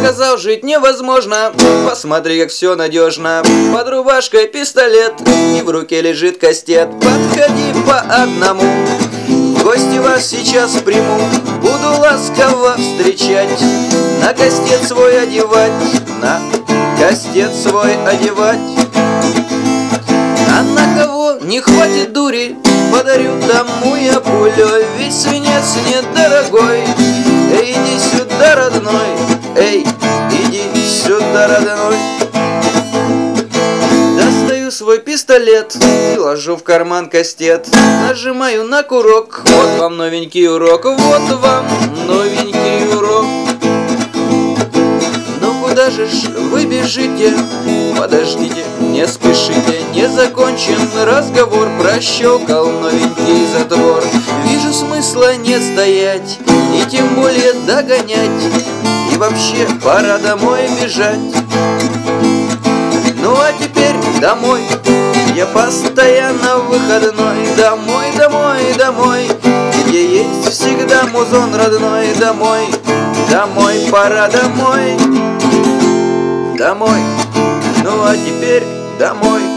сказал, жить невозможно. Посмотри, как все надежно. Под рубашкой пистолет, и в руке лежит кастет. Подходи по одному, в гости вас сейчас приму. Буду ласково встречать, на кастет свой одевать, на кастет свой одевать. А на кого не хватит дури, подарю тому я пулю. Ведь свинец недорогой. Эй, иди сюда, родной, эй, иди сюда, родной. Достаю свой пистолет и ложу в карман кастет. Нажимаю на курок, вот вам новенький урок, вот вам новенький урок. Ну куда же ж вы бежите? Подождите, не спешите, не закончен разговор. Прощелкал новенький затвор. Вижу, смысла нет стоять, и тем более догонять. И вообще пора домой бежать. Ну а теперь домой, я постоянно выходной. Домой, домой, домой, где есть всегда музон родной. Домой, домой, пора домой. Домой, ну а теперь домой.